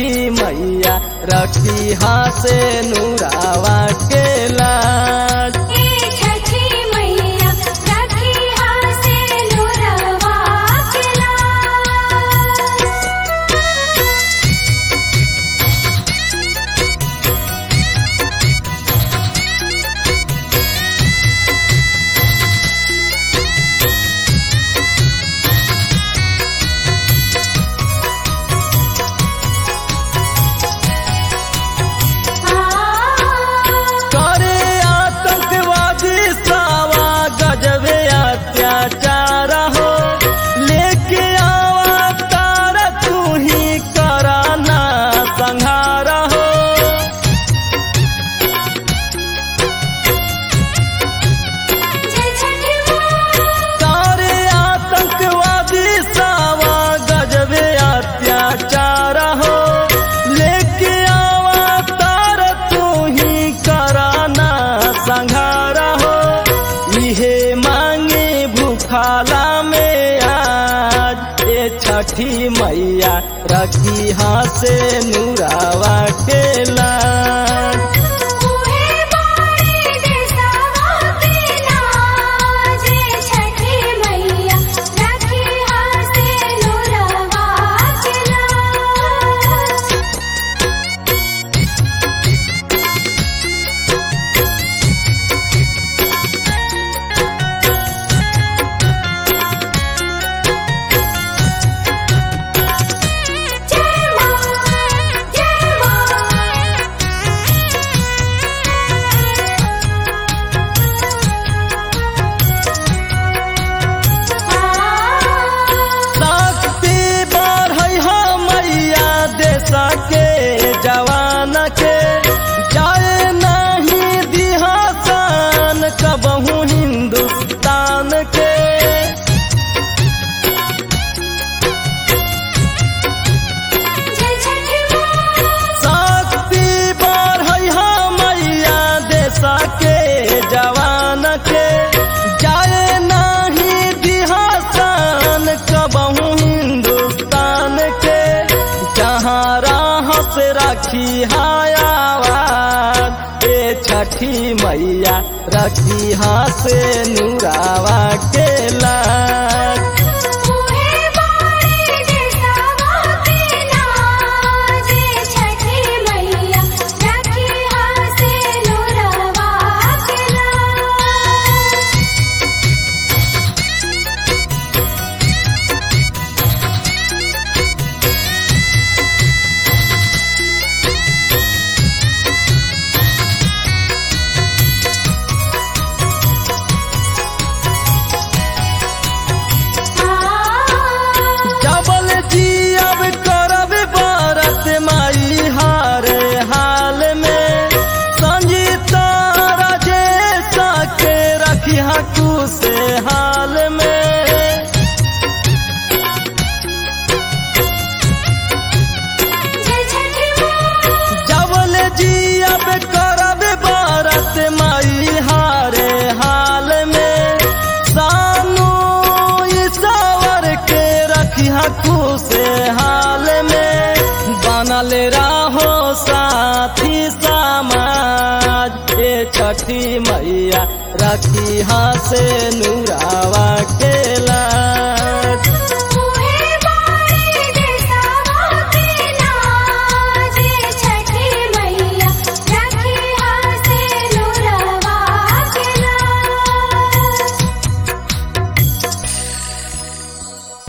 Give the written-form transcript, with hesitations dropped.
छठी मैया रखी से नूरावा के लाज। छठी मैया रखी से नूरावा के लाज। जवान के जाए नहीं दिहासान कबहू हिंदुस्तान के। शक्ति बढ़ई मैया देशा के जवान के जाए नहीं दिहासान कबहू हिंदुस्तान के। जहाँ से रखी आवाज छठी मैया रखी से नूरावा के लाज। से हाल में जबल जी अब करब बारत माई हारे हाल में। सानू ईश्वर के रखी से हाल में। बनल रहो साथी समाज छठी मैया रखी से नूरावा